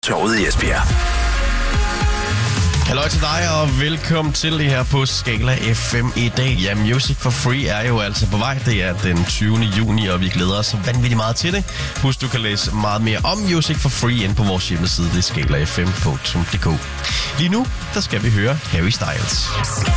Torvet i Esbjerg. Halløj til dig, og velkommen til det her på Skala FM i dag. Ja, Music for Free er jo altså på vej. Det er den 20. juni, og vi glæder os vanvittigt meget til det. Husk, du kan læse meget mere om Music for Free inde på vores hjemmeside, det er skalafm.dk. Lige nu, der skal vi høre Harry Styles.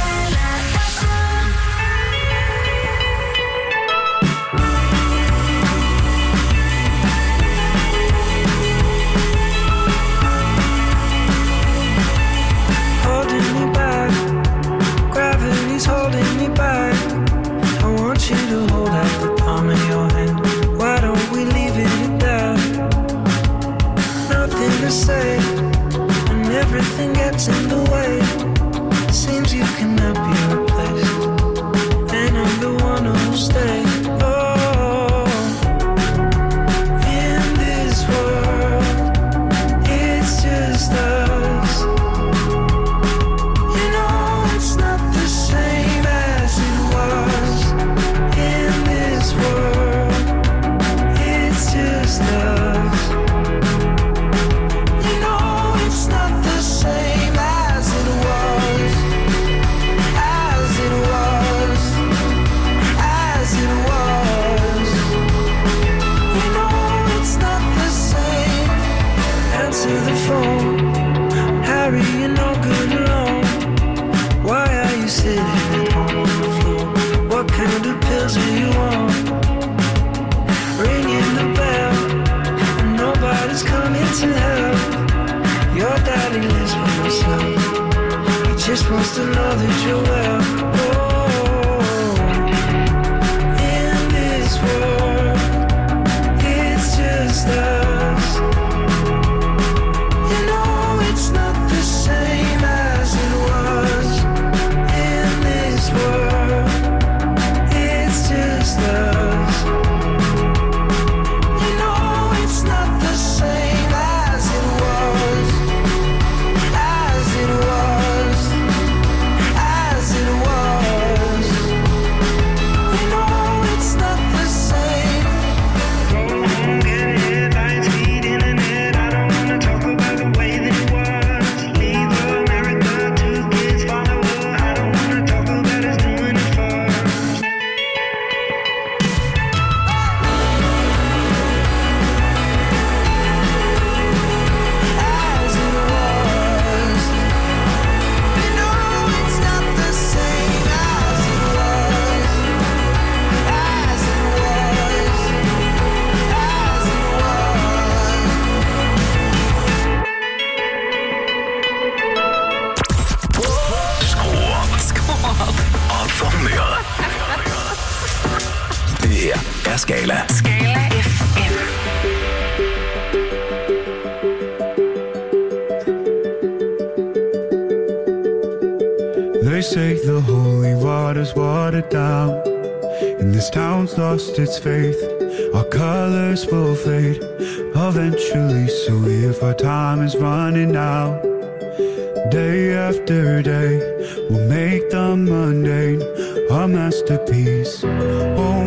Say, and everything gets in the way. Seems you cannot be replaced, and I'm the one who'll stay. Oh, in this world, it's just us. You know it's not the same as it was. In this world, it's just us. Harry, you're no good alone. Why are you sitting at home on the floor? What kind of pills are you on? Ringing the bell, and nobody's coming to help. Your daddy lives by himself. He just wants to know that you're well. Oh, in this world, it's just us. Skala. Skala FM. They say the holy water's watered down, and this town's lost its faith. Our colors will fade eventually, so if our time is running out, day after day, we'll make the mundane a masterpiece. Oh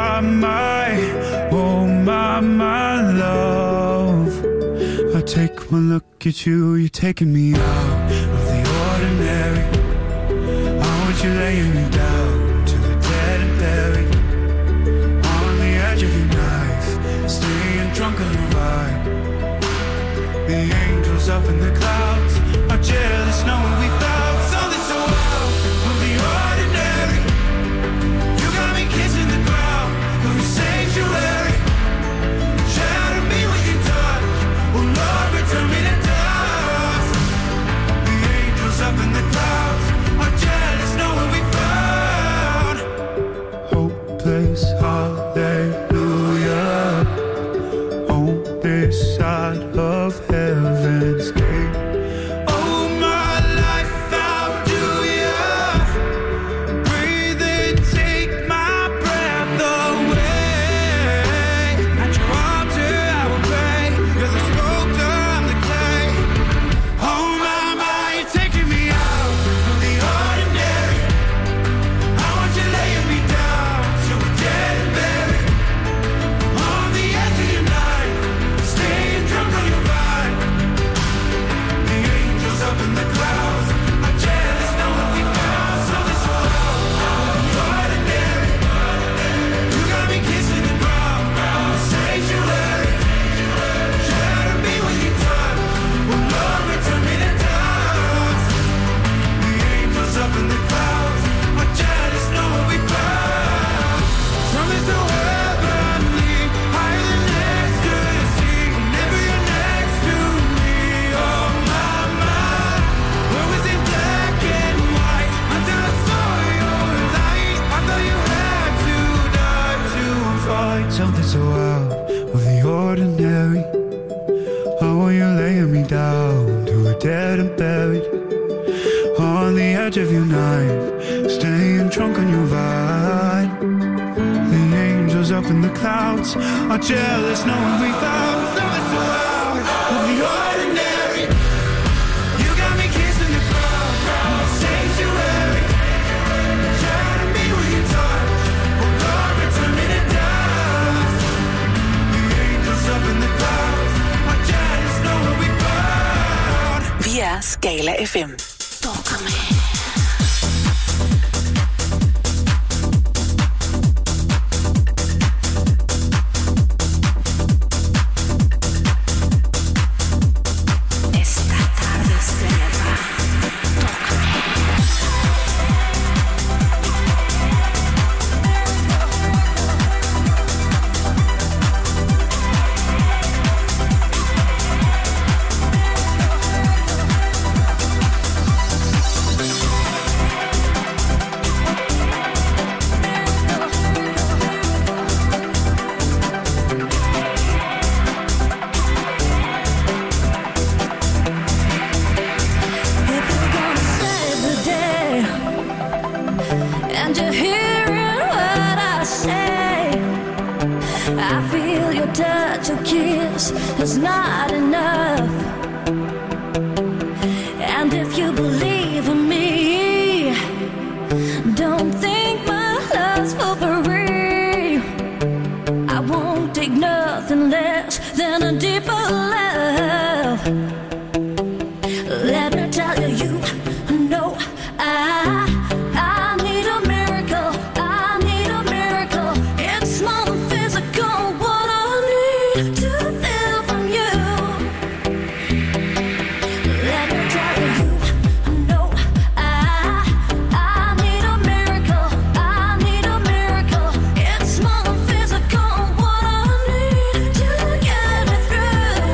my love, I take one look at you, you're taking me out of the ordinary. I want you laying me down to the dead and buried, on the edge of your knife, staying drunk on the ride. The angels up in the clouds are jealous knowing we found something so out of the ordinary. You got me kissing the ground of your sanctuary. Shatter me with your touch, oh Lord, return me to dust. The angels up in the clouds are jealous knowing we found hopeless hallelujah on this side of heaven's gate. Oh my life, how do you breathe and take my breath away? At your altar I will pray, you're the sculptor, I'm the clay. Oh my, you're taking me out of the ordinary. I want you laying me down to a dead and buried, on the edge of your knife, staying drunk on your ride. edge of your knife, staying drunk on your vibe. The angels up in the clouds are jealous knowing we found something so out of the ordinary. You got me kissing the ground, sanctuary. Trying to be with your touch, oh Lord, return me to dust. The angels up in the clouds are jealous knowing we found. Vi er Skala FM. Talk med. It's not enough. And if you believe in me, don't think my love's for free. I won't take nothing less than a deeper love. Let me tell you, you know I need a miracle. I need a miracle. It's more than physical. What I need to feel from you. Let me tell you, you know I need a miracle. I need a miracle. It's more than physical. What I need to get me through.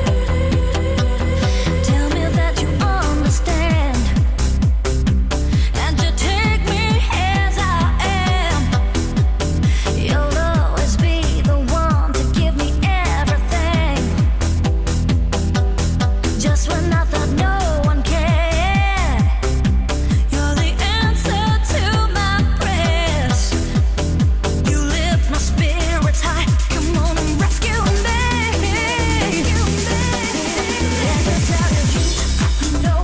Tell me that you understand, and you take me as I am. You'll always be the one to give me everything, just when I thought no one cared. You're the answer to my prayers. You lift my spirits high. Come on and rescue me. Let me tell you, you know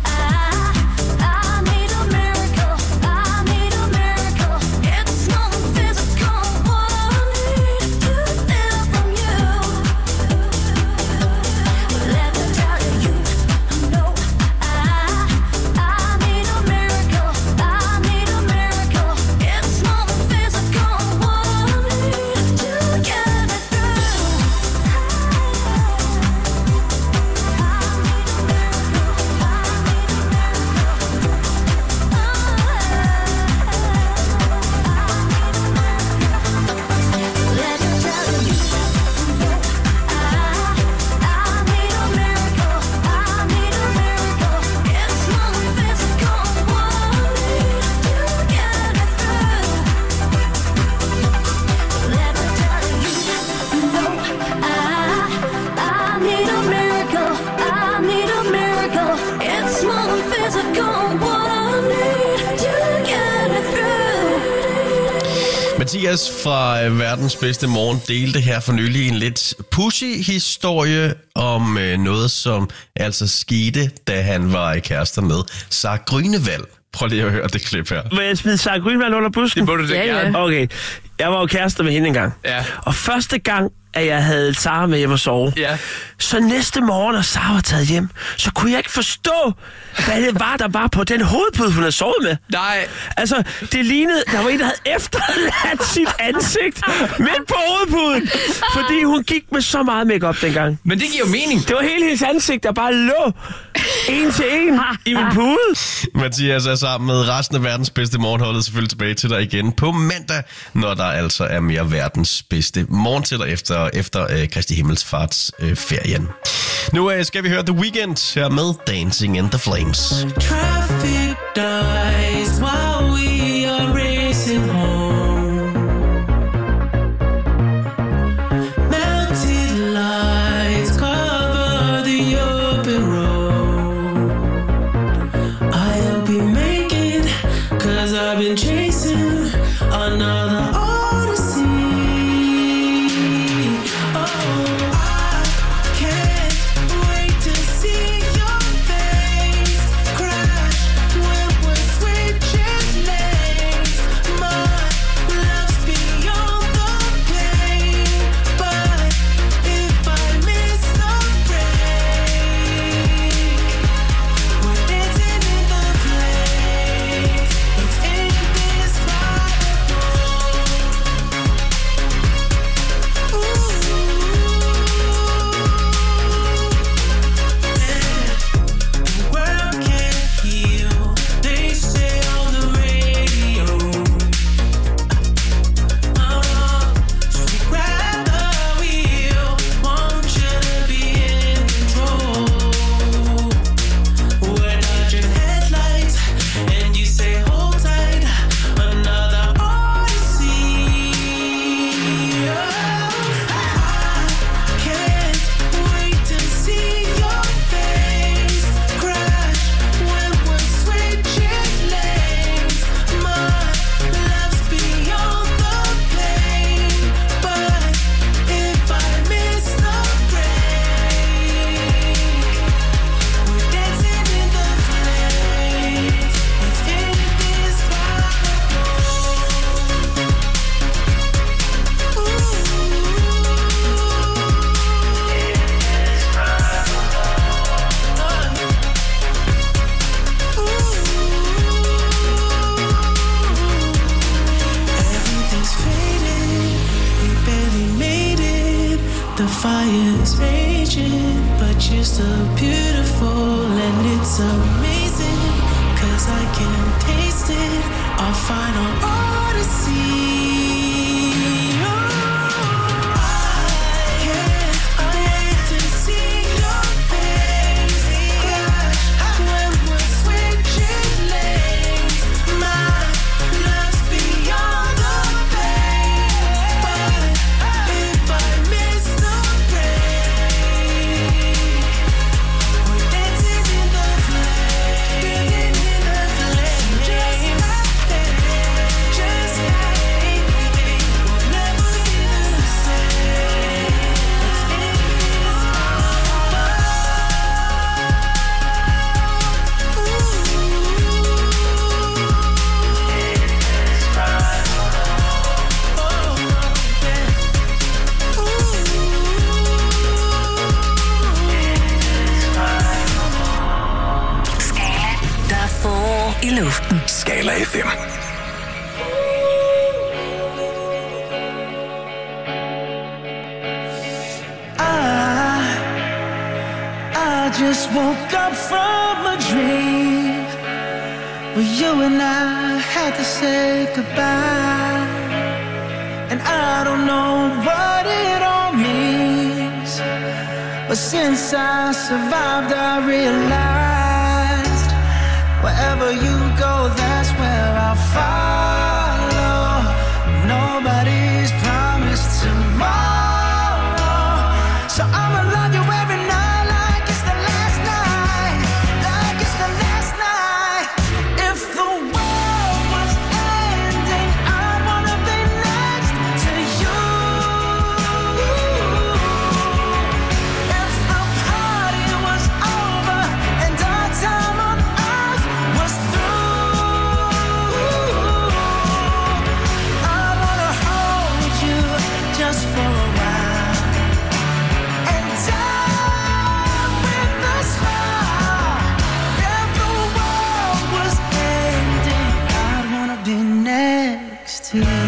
I need a miracle. I need a miracle. It's more than physical. What I need to feel from you. Let me tell you, you know I need a miracle. I need a miracle. It's more than physical. What I need to get me through. Let me tell you, I need a miracle. I need a miracle. It's more than physical. What I need to get me through. Let me tell you, I need a miracle. I need a miracle. It's more than physical. What I need to get me through. Mathias fra Verdens Bedste Morgen delte her for nylig en lidt pussy historie om noget, som altså skete, da han var kærester med Sarah Grünewald. Prøv lige at høre det klip her. Må jeg smide Sarah Grünewald under busken? Det må du da gerne. Okay, jeg var jo kærester med hende engang. Ja. Og første gang, at jeg havde Sarah med hjem og sove, Ja. så næste morgen, når Sarah var taget hjem, så kunne jeg ikke forstå, hvad det var, der var på den hovedpude, hun havde sovet med. Nej. Altså, det lignede, der var en, der havde efterladt sit ansigt midt på hovedpuden, fordi hun gik med så meget makeup dengang. Men det giver jo mening. Det var hele hendes ansigt, der bare lå en til en i min pude. Mathias er sammen med resten af Verdens Bedste Morgenholdet selvfølgelig tilbage til dig igen på mandag, når der altså er mere Verdens Bedste Morgen til dig efter Kristi Himmelsfarts ferien. Nu skal vi høre The Weeknd her med Dancing in the Flames. Traffic dies while we are racing home. Melted lights cover the open road. I'll be made amazing, 'cause I can taste it, our final odyssey. I luften. Skala FM. I just woke up from a dream where you and I had to say goodbye, and I don't know what it all means, but since I survived I realized wherever you go, that's where I'll follow. Nobody's promised tomorrow, so I'ma love you every night like it's the last night, like it's the last night. If the world was ending, I'd wanna be next to you. If the party was over and our time on earth was through, I wanna hold you just for a while and die with a smile. If the world was ending, I'd wanna be next to you.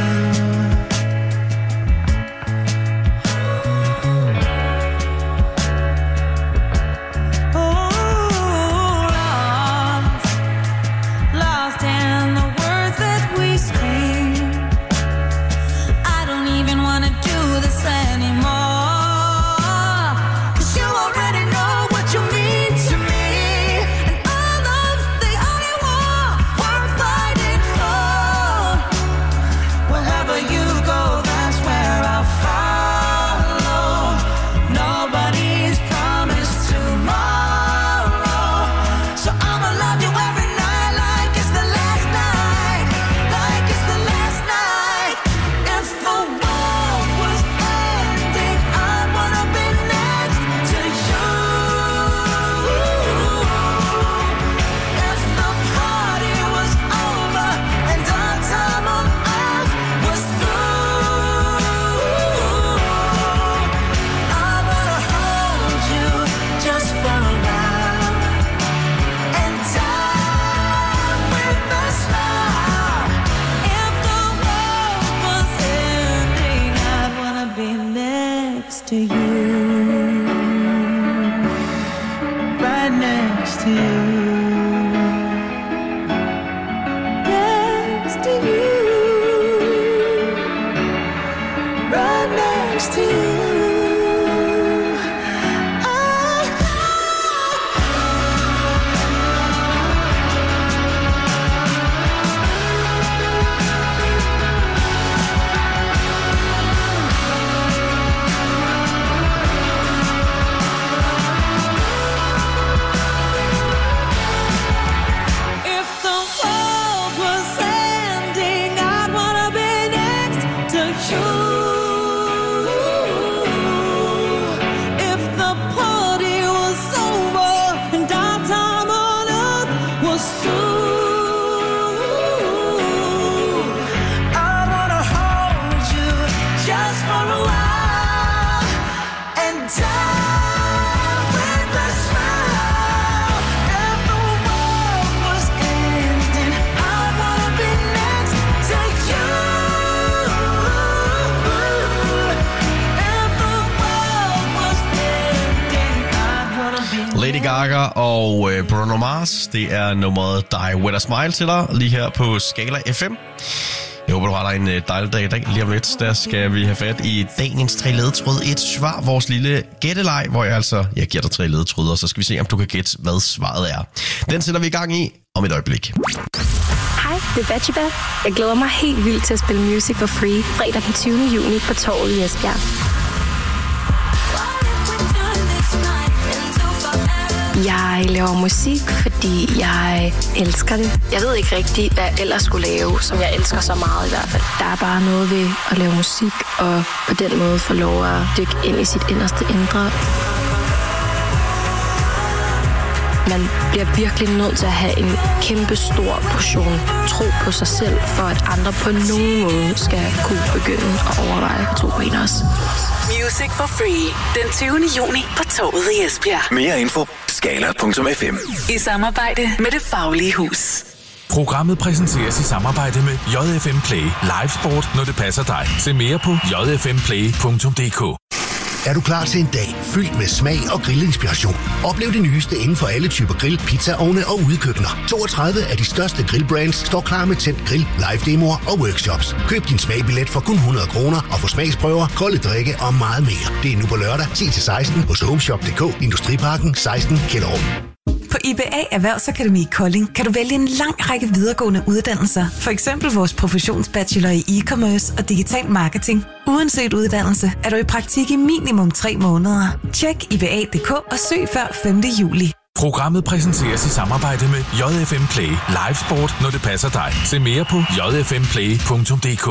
Lost in the words that we scream. I don't even wanna do this anymore, 'cause you already know what you mean to me, and all love's the only war worth fighting for. Wherever you go, that's where I'll follow. Nobody's promised tomorrow, so I'ma love you every night like it's the last night, like it's the last night. If the world was ending, I'd wanna be next to you. If the party was over and our time on earth was through, I wanna hold you just for a while and die with a smile. If the world was ending, I'd wanna be next to you. Right next to you. Next to you. Right next to you. If the world was ending, I'd wanna be next to you. Gaga og Bruno Mars. Det er nummeret Die With A Smile til dig, lige her på Skala FM. Jeg håber, du har dig en dejlig dag i dag. Lige om lidt, der skal vi have fat i dagens 3 ledetråd. Et svar, vores lille gætteleg, hvor jeg giver dig 3 ledetråd, og så skal vi se, om du kan gætte, hvad svaret er. Den sætter vi i gang i om et øjeblik. Hej, det er Bachiba. Jeg glæder mig helt vildt til at spille Music for Free fredag den 20. juni på Torvet i Esbjerg. Jeg laver musik, fordi jeg elsker det. Jeg ved ikke rigtigt, hvad jeg ellers skulle lave, som jeg elsker så meget i hvert fald. Der er bare noget ved at lave musik, og på den måde få lov at dykke ind i sit inderste indre. Man bliver virkelig nødt til at have en kæmpe stor portion tro på sig selv, for at andre på nogen måde skal kunne begynde at overveje at tro på en også. Music for Free. Den 20. juni på Torvet i Esbjerg. Mere info. Skala.fm. I samarbejde med Det Faglige Hus. Programmet præsenteres i samarbejde med JFM Play. Live sport, når det passer dig. Se mere på jfmplay.dk. Er du klar til en dag fyldt med smag og grillinspiration? Oplev det nyeste inden for alle typer grill, pizzaovne og udekøkkener. 32 af de største grillbrands står klar med tændt grill, live-demoer og workshops. Køb din smagbillet for kun 100 kroner og få smagsprøver, kolde drikke og meget mere. Det er nu på lørdag 10-16 hos Homeshop.dk, Industriparken 16 Kjellerup. På IBA Erhvervsakademi Kolding kan du vælge en lang række videregående uddannelser. For eksempel vores professionsbachelor i e-commerce og digital marketing. Uanset uddannelse er du i praktik i minimum 3 måneder. Tjek IBA.dk og søg før 5. juli. Programmet præsenteres i samarbejde med JFM Play. Live sport, når det passer dig. Se mere på jfmplay.dk.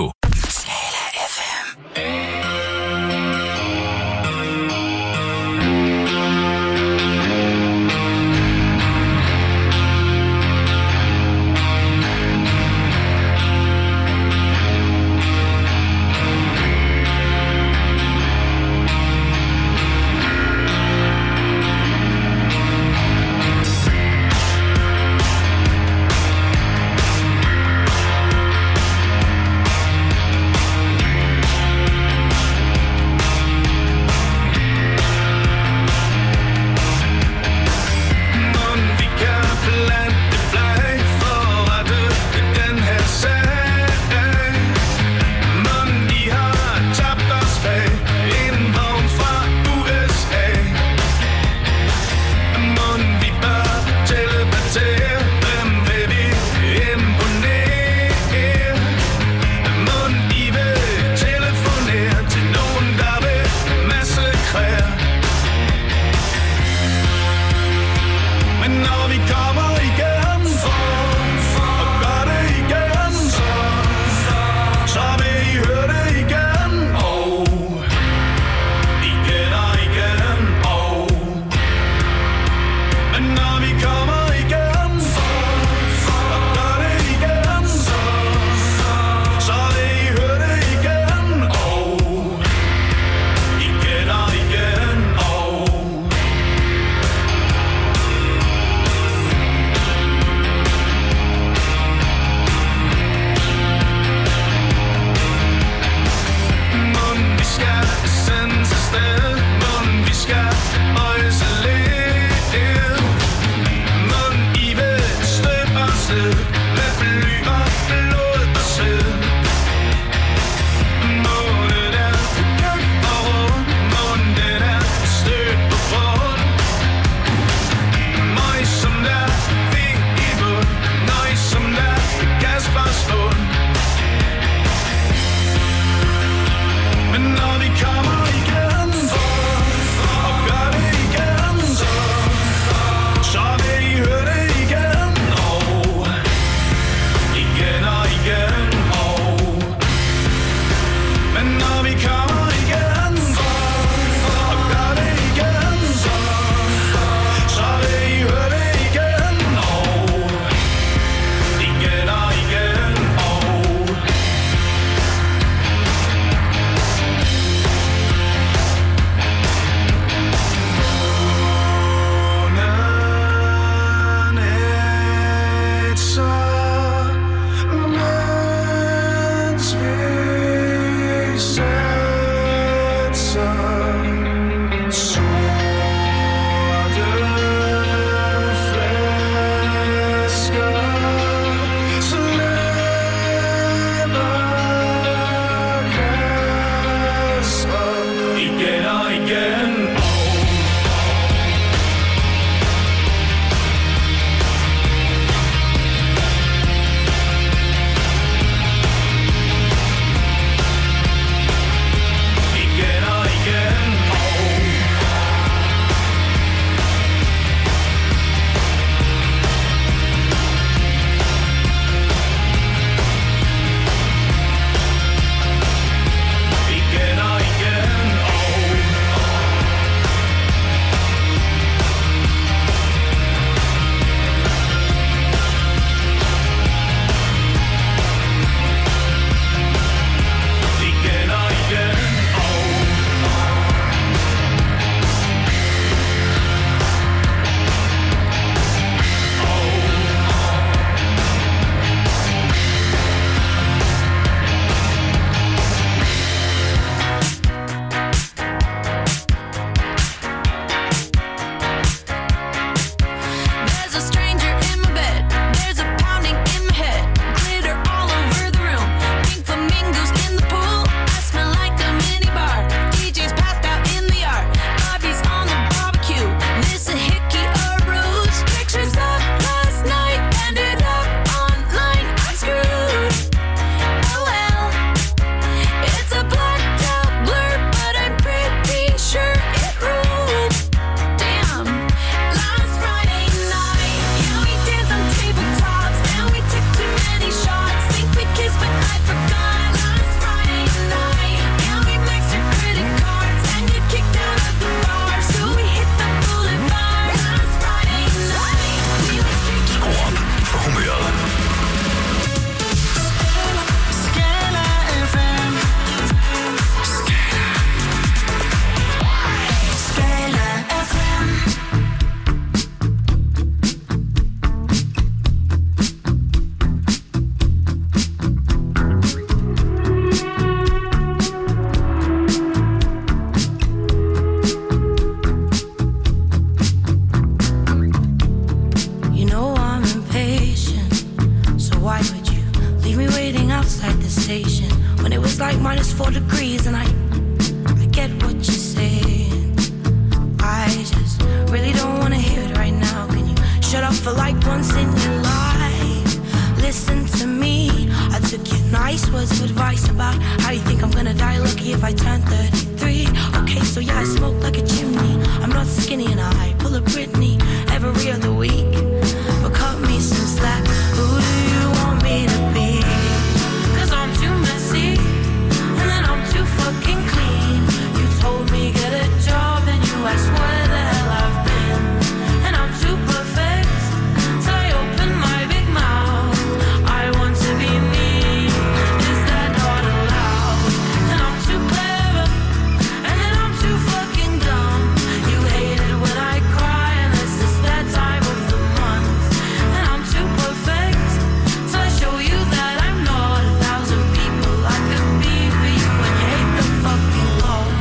like -4 degrees, and I get what you're saying. I just really don't wanna hear it right now. Can you shut up for like once in your life? Listen to me. I took your nice words of advice about how you think I'm gonna die lucky if I turn 33. Okay, so yeah, I smoke like a chimney. I'm not skinny and I pull a Britney every other week. But cut me some slack. Who do you want me to be? 'Cause I'm too messy, and then I'm too fucking clean. You told me get a job, and you asked where the hell I've been. And I'm too perfect, so I open my big mouth. I want to be me. Is that not allowed? And I'm too clever, and then I'm too fucking dumb. You hate it when I cry, unless it's that time of the month. And I'm too perfect, so I show you that I'm not 1,000 people I could be for you. And you hate the fucking Lord.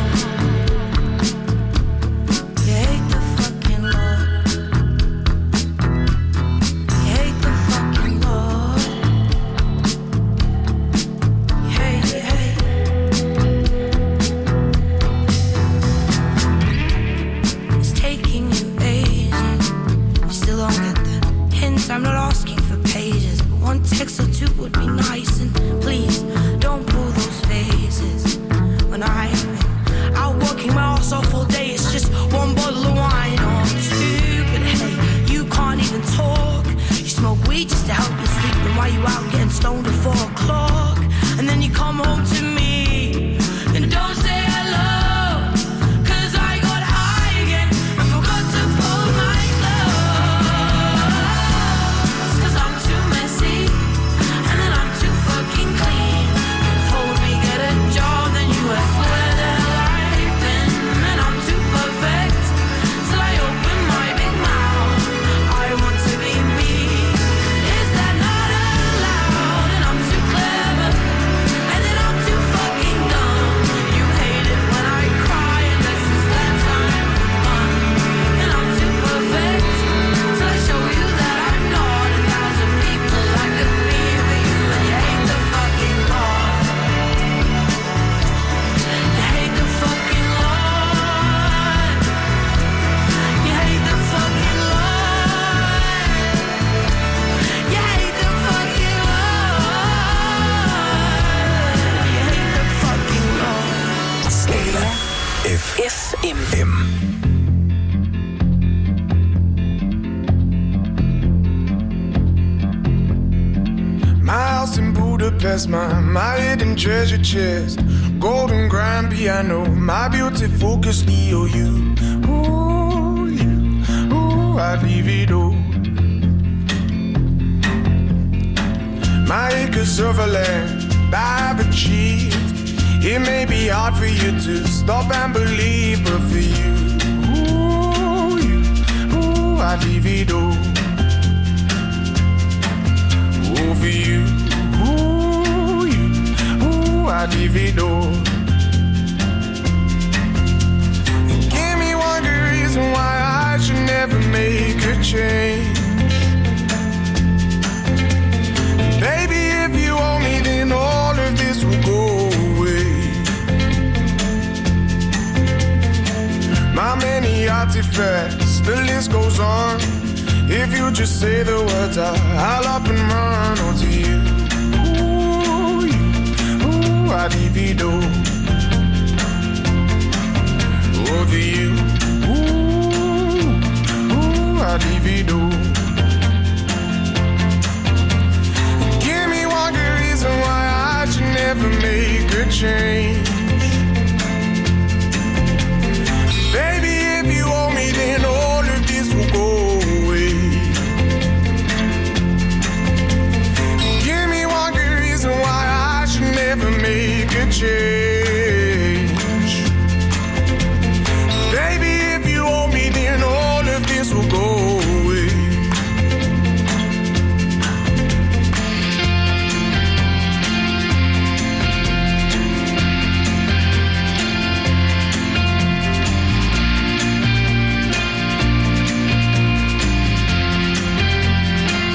You hate the fucking Lord. You hate the fucking Lord. You hate, you hate. It's taking you ages. You still don't get the hint. I'm not asking for pages, but one text or two would be nice. And please don't pull those faces. When I've been out working my ass off all day, it's just one bottle of wine or two. But hey, you can't even talk. You smoke weed just to help you sleep. Then why you out getting stoned at 4 o'clock? And then you come home to me and don't say hello. 'Cause I got high again and forgot to fold my clothes. 'Cause I'm too messy, and then I'm too fucking clean. You told me get a job, then you asked where the hell I've been. And I'm too perfect, so I open my big mouth. I want to be me. Is that not allowed? And I'm too clever, and then I'm too fucking dumb. You hate it when I cry, unless it's that time of the month. And I'm too perfect, so I show you that I'm not 1,000 people I could be for you. And you hate the fucking Lord. You hate the fucking Lord. You hate the fucking Lord. You hate the fucking Lord. You hate the fucking Lord. Skala FM. My house in Budapest, my hidden treasure chest, golden grand piano, my beauty focus, Leo, you, I'd leave it all. My acres of land I've achieved. It may be hard for you to stop and believe, but for you, I'd leave it all. Oh, for you, I'd leave it all. And give me one good reason why I should never make a change. Baby, if you owe me, then all of this will go away. My many artifacts, the list goes on. If you just say the words, I'll up and run onto you. I'd leave it all. Oh, to you. I'd leave it all. Give me one good reason why I should never make a change. Baby, if you owe me, then all of this will go away. Give me one good reason why I should never make a change. Baby, if you owe me, then all of this will go away.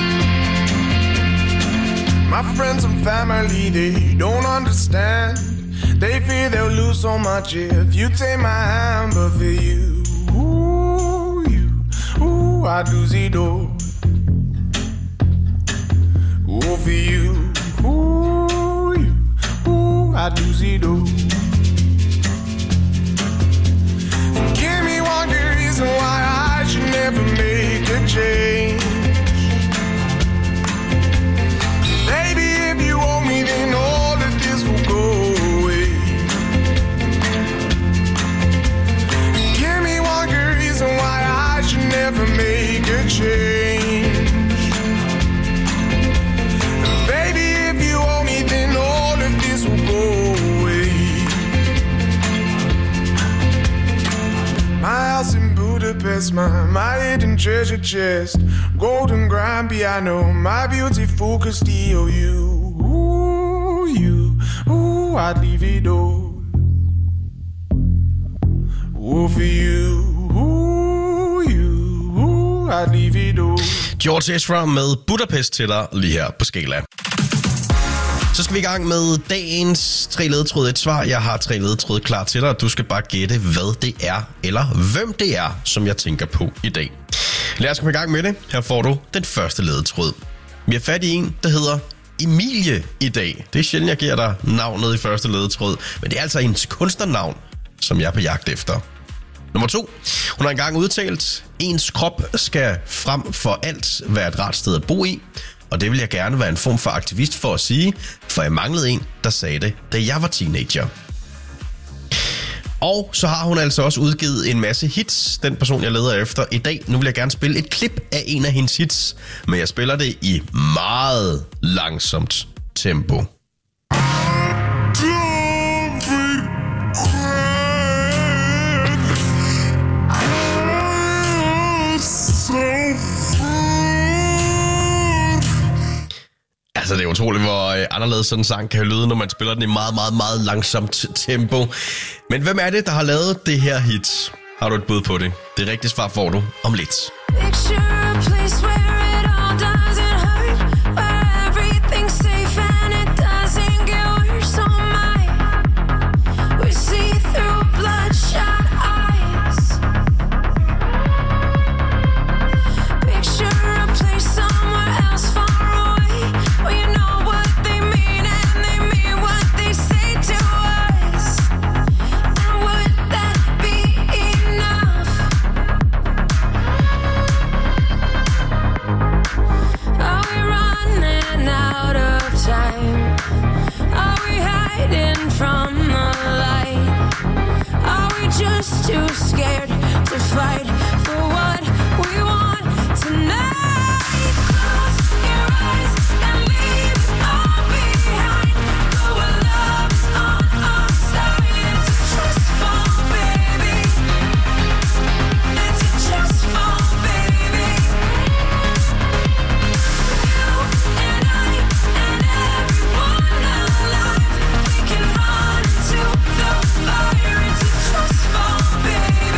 My friends and family, they don't understand. They fear they'll lose so much if you take my hand. But for you, I'd lose it all. Oh, for you, I'd lose it all. Give me one good reason why I should never make a change. Baby, if you owe me, then all of this will go away. Give me one good reason why I should never make a change. Baby, if you owe me, then all of this will go away. My house in Budapest, my hidden treasure chest, golden grand piano, my beautiful Castillo. I'd leave it all. Oh, for you, I'd leave it all. George Ezra med Budapest til dig lige her på Skala. Så skal vi i gang med dagens 3 ledetråd. Et svar. Jeg har 3 ledetråd klar til dig, og du skal bare gætte, hvad det er, eller hvem det er, som jeg tænker på i dag. Lad os komme i gang med det. Her får du den første ledetråd. Vi har fat i en, der hedder Emilie i dag. Det er sjældent, jeg giver dig navnet i første ledetråd, men det er altså ens kunstnernavn, som jeg er på jagt efter. Nummer 2. Hun har engang udtalt, ens krop skal frem for alt være et rart sted at bo i. Og det vil jeg gerne være en form for aktivist for at sige, for jeg manglede en, der sagde det, da jeg var teenager. Og så har hun altså også udgivet en masse hits, den person jeg leder efter i dag. Nu vil jeg gerne spille et klip af en af hendes hits, men jeg spiller det i meget langsomt tempo. Altså, det er utroligt, hvor anderledes sådan en sang kan lyde, når man spiller den i meget, meget, meget langsomt tempo. Men hvem er det, der har lavet det her hit? Har du et bud på det? Det rigtige svar får du om lidt. Too scared to fight for what we want tonight. Close your eyes and leave all behind. Though our love's on our side, it's a trust fall, baby. It's a trust fall, baby. You and I and everyone alive, we can run to the fire. It's a trust fall, baby.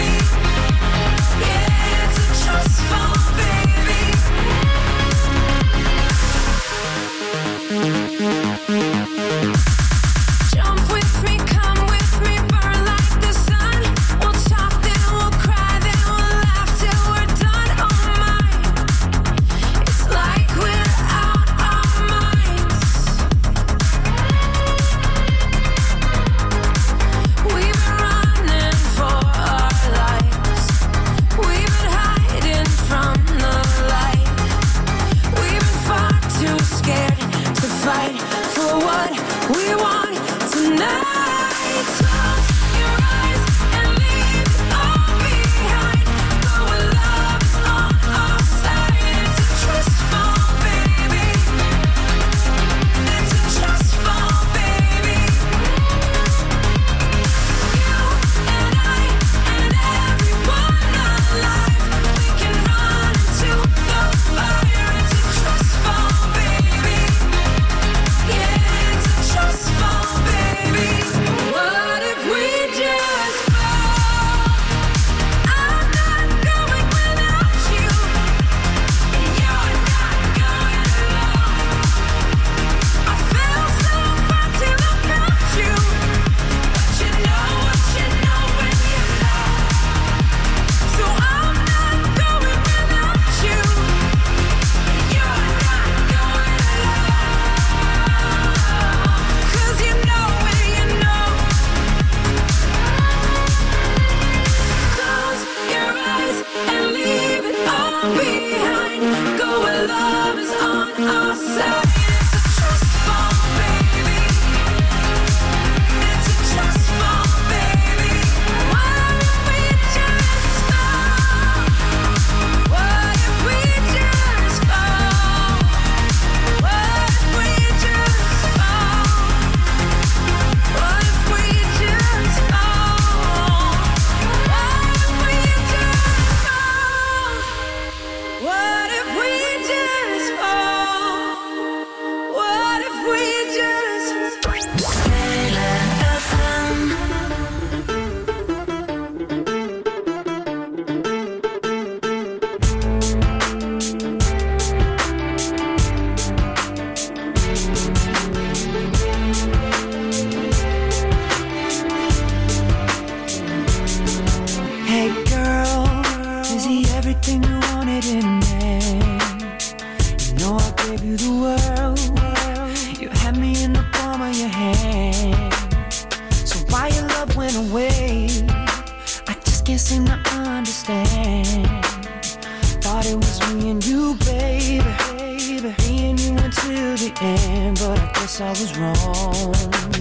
baby. Me and you until the end, but I guess I was wrong.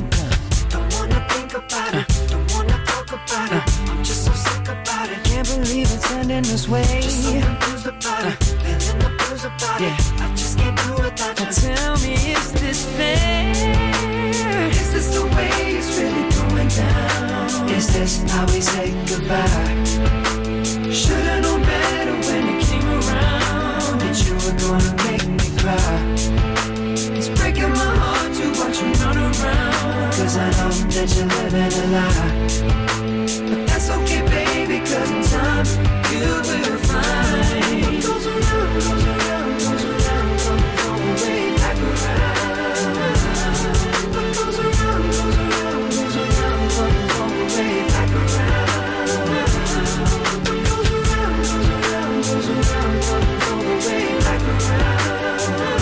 Don't wanna think about it, don't wanna talk about it. I'm just so sick about it. Can't believe it's ending this way. Just so confused about it, feeling the blues about it. I just can't do without you. Tell me, is this fair? Is this the way it's really going down? Is this how we say goodbye? Should've known better when it came around that you were gonna make me cry. It's breaking my heart to watch you run around, 'cause I know that you're living a lie. But that's okay, baby, 'cause in time you will find what goes around, goes around, goes around, comes all the way back around. What goes around, goes around, goes around, comes all the way back around. What goes around, goes around, goes around, comes all the way back around.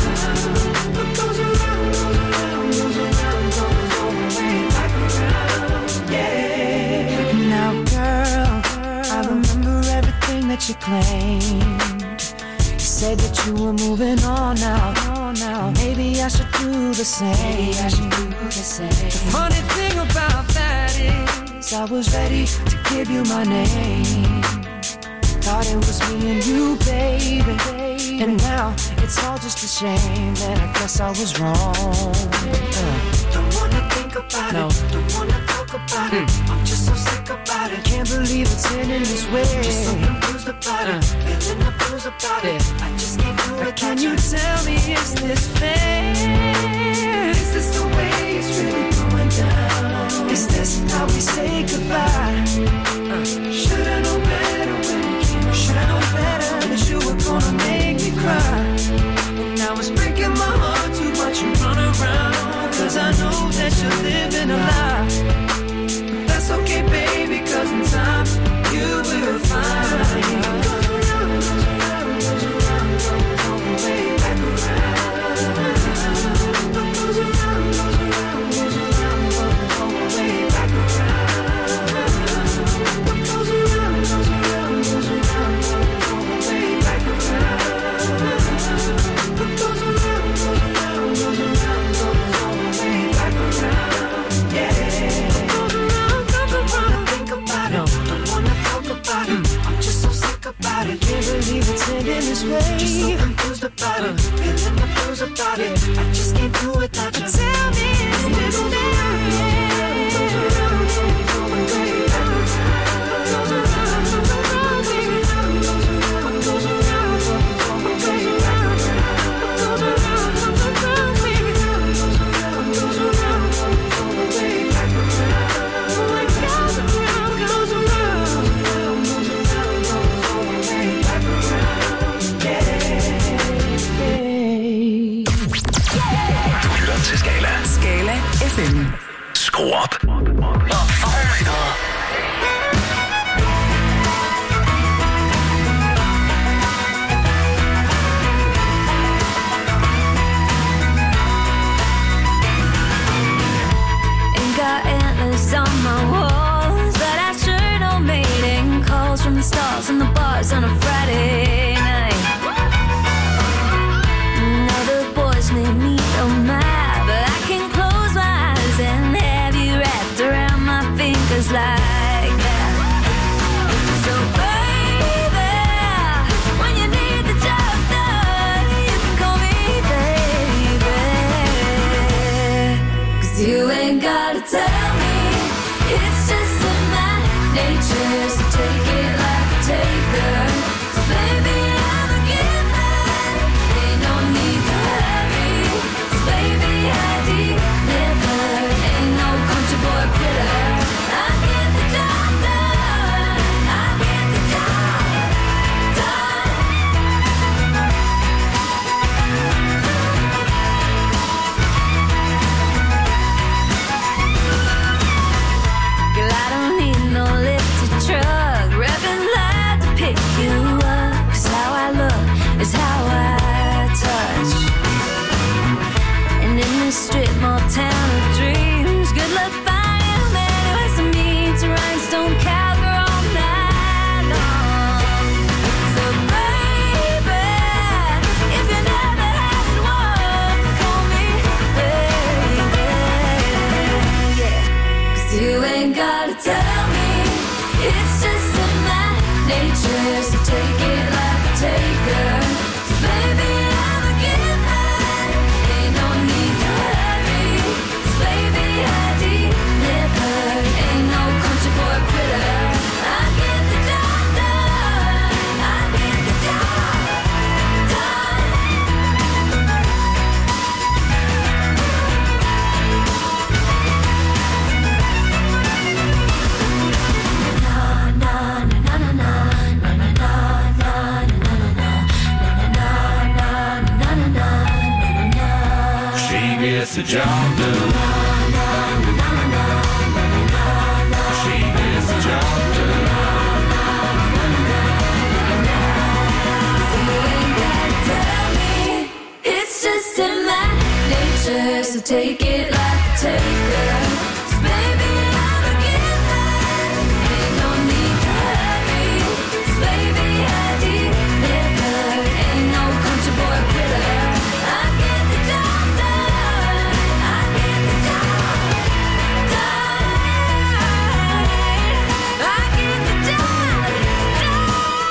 What goes around, goes around, goes around, comes all the way back around. Yeah. Now, girl, I remember everything that you claimed. You said that you were moving on now. Maybe I should do the same. The funny thing about that is I was ready to give you my name. Thought it was me and you, baby. And now it's all just a shame that I guess I was wrong. Don't wanna think about it, don't wanna talk about it. I'm just so sick about it. Can't believe it's ending this way. Just so confused about it, feeling the blues about it. I just can't do it. Can you tell me, is this fair? Is this the way it's really going down? Is this how we say goodbye? Should've known better when it came. Should've known better that you were gonna make me cry. And now it's breaking my heart to watch you run around, 'cause I know that you're living a lie. But that's okay, baby, 'cause in time you will find. What goes around, goes around, goes around, comes all the way back around. What goes around, goes around, goes around, comes all the way back around. What goes around, goes around, goes around, comes all the way back around. What goes around, goes around, goes around, comes all the way back around. Yeah. What goes around, comes around. Think about it, don't wanna talk about it. I'm just so sick about it. Can't believe it's ending this way. Just so confused about it, feeling the blues about it. I just can't do it without you. Tell me, is this fair? Goes around, comes all the way back around. What goes around, comes around, baby. What goes around, comes all the way back around. What goes around, comes around, baby. What goes around, comes all the way back around. What goes around, goes around, goes around, comes all the way back around. Du lytter til Skala. Skala FM. Skru op. Ain't got antlers on my walls, but I sure don't mating calls from the stars and the bars on a Friday night. Now the boys made me so mad, but I can close my eyes and have you wrapped around my fingers like that. So baby, when you need the job done, you can call me baby. 'Cause you ain't gotta tell me, it's just in my nature, so take it like a taker. 'Cause baby, I'm a giver, ain't no need to hurry. 'Cause baby, I deliver, ain't no country boy critter. I get the job done, I get the job done. Girl, I don't need no lifted truck, revving loud to pick you up. 'Cause how I look is how I touch. And in this strip mall town of dreams, good luck finding a man who has to meet a rhinestone cowgirl all night long. So baby, gets the job done. She gets the job done. So you ain't gotta tell me, it's just in my nature. So take it like a taker. 'Cause baby, I'm a giver. Ain't no need to hurry. 'Cause baby, I deliver. Ain't no country boy quitter. I get the job done. I get the job done. I get the job done.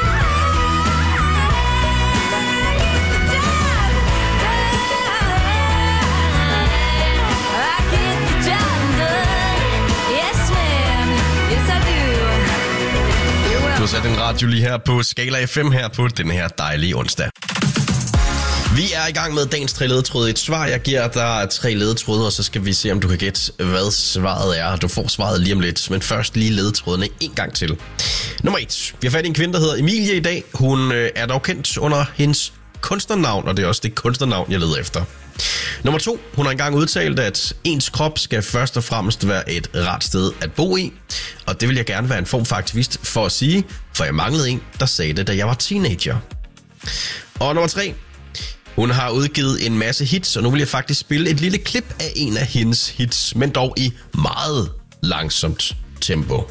I get the job done. Yes, ma'am. Yes, I do. Du har sat en radio lige her på Skala FM her på den her dejlige onsdag. Vi er i gang med dagens 3 ledetråde. Et svar, jeg giver dig 3 ledetråde, og så skal vi se, om du kan gætte, hvad svaret er. Du får svaret lige om lidt, men først lige ledetrådene en gang til. Nummer 1. Vi har fat i en kvinde, der hedder Emilie i dag. Hun er dog kendt under hendes kunstnernavn, og det er også det kunstnernavn, jeg leder efter. Nummer 2. Hun har engang udtalt, at ens krop skal først og fremmest være et rart sted at bo i. Og det vil jeg gerne være en form for aktivist for at sige, for jeg manglede en, der sagde det, da jeg var teenager. Og nummer 3. Hun har udgivet en masse hits, og nu vil jeg faktisk spille et lille klip af en af hendes hits, men dog i meget langsomt tempo.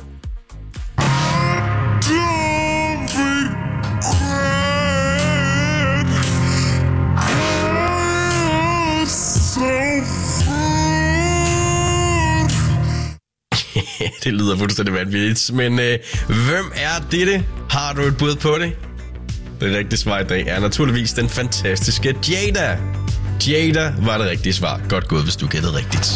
Det lyder fuldstændig vanvittigt, men hvem er dette? Har du et bud på det? Det rigtige svar i dag er naturligvis den fantastiske Jada. Jada var det rigtige svar. Godt gået, hvis du gættede rigtigt.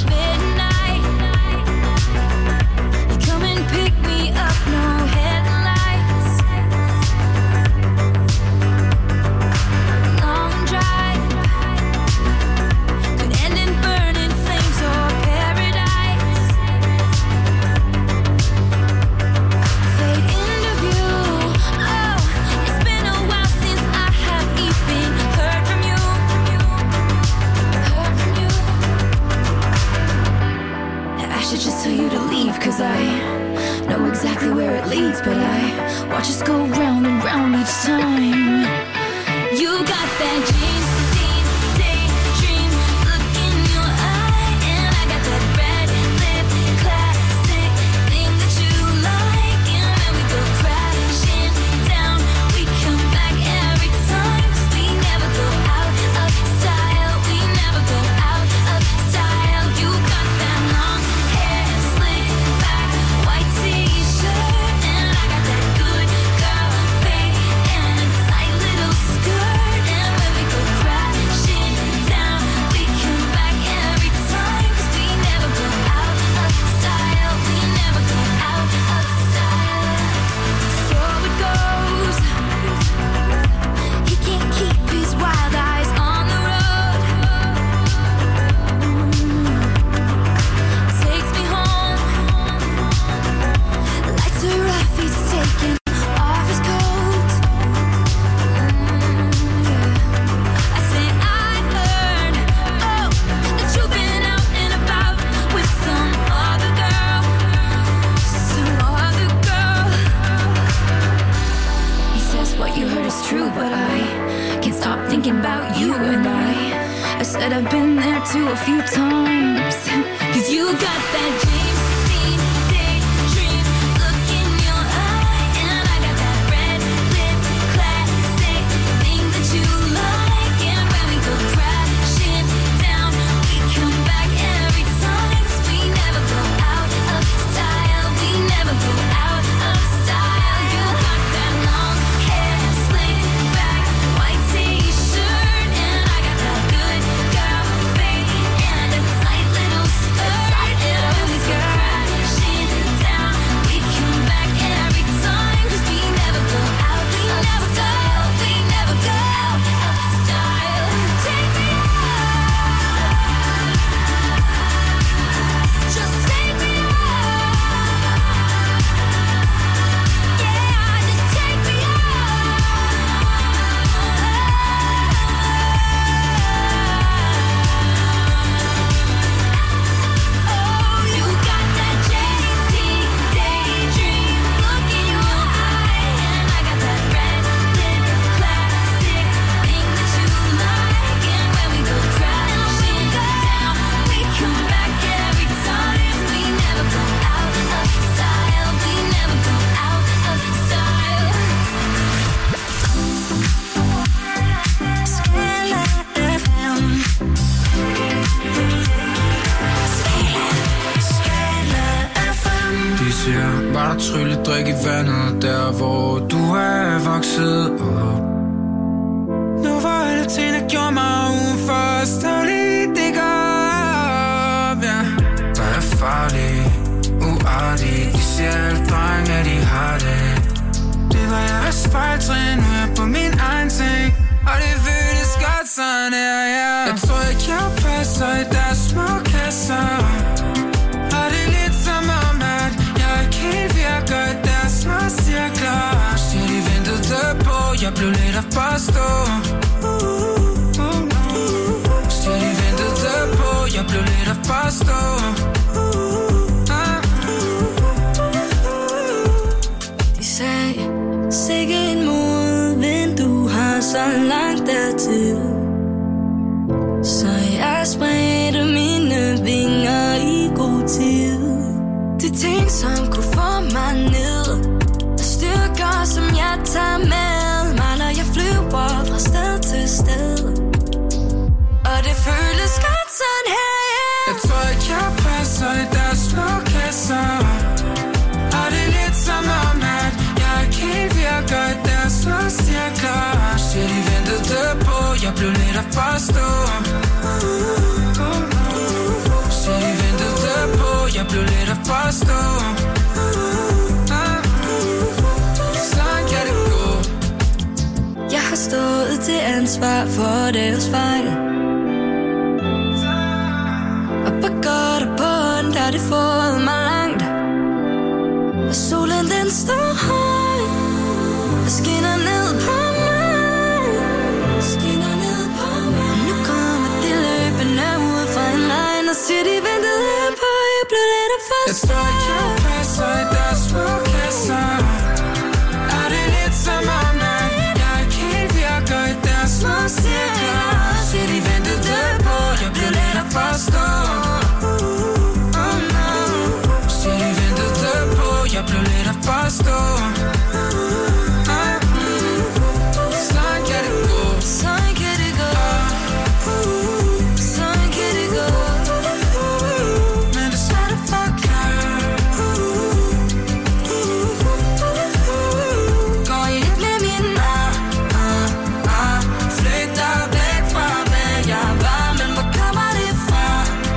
Cause I know exactly where it leads, but I watch us go round and round each time. You got that daydream look in your eye, and I got that red lip classic thing that you like. And when we go crashing down, we come back every time. 'Cause we never go out of style. We never go out of style. You got that long hair, slick back, white t-shirt, and I got that good girl fade and a tight little skirt. And when we go crashing down, we come back every time. 'Cause we never go out of style. We never go out of style. So it goes. He can't keep his wild eyes on the road. Takes me home. Lights are off, he's taking off his coat. I say I heard, oh, that you've been out and about with some other girl. Some other girl. He says what you heard is true, but I can't stop thinking about you. And I said I've been there too a few times. 'Cause you got that James Dean daydream look in your eye, and I got that red lip classic thing that you like. And when we go crashing down, we come back every time. 'Cause we never go out of style. We never go out of style. You got that long hair, slick back, white t-shirt, and I got that good girl fade and a tight little skirt. And when we go brik i vandet, der hvor du er vokset op. Nu var alle ting, der gjorde mig udenfor, stadig det går, ja. Der er farlig, uartig, de siger alle drenge, at de har det. Det var jeres fejltrin, nu er jeg på min egen ting, og det føles godt sådan her, ja. Jeg tror ikke, jeg passer i deres små kasser, og det er lidt som om, at jeg ikke helt virker i deres små cirkler. Så de ventede på, jeg blev lidt at forstå. Så de ventede på, jeg blev lidt at forstå. De sagde, sikke en modvind, du har så langt dertil. Så jeg spredte mine vinger i god tid. De ting, som kunne få mig ned, der styrker, som jeg tager med mig, når jeg flyver fra sted til sted. Og det føles godt sådan her, yeah. Jeg tror ikke, jeg passer i deres små kasser, og det er lidt som om, at jeg ikke helt virker i deres små cirkler. Så de ventede på, jeg blev lidt at forstå. Så de ventede på, jeg blev lidt at forstå. Sådan kan det gå. Jeg har stået til ansvar for deres fejl, og på godt og på ondt har det fået mig langt. Og solen den står høj og skinner ned på mig, skinner ned på mig. Og nu kommer de løbende ud fra en regn og siger, de ventede på, jeg blev lidt af forstå. Jeg tror ikke, jeg passer i deres små kasser, og det er lidt som om, at jeg ikke helt virker i deres små cirkler. Så de ventede på, jeg blev lidt at forstå. Så de ventede på, jeg blev lidt at forstå. Sådan kan det gå. Sådan kan det gå. Sådan kan det gå. Men det er svært at forklare. Går jeg ikke med min flygter væk fra, hvad jeg var, men hvor kommer det fra?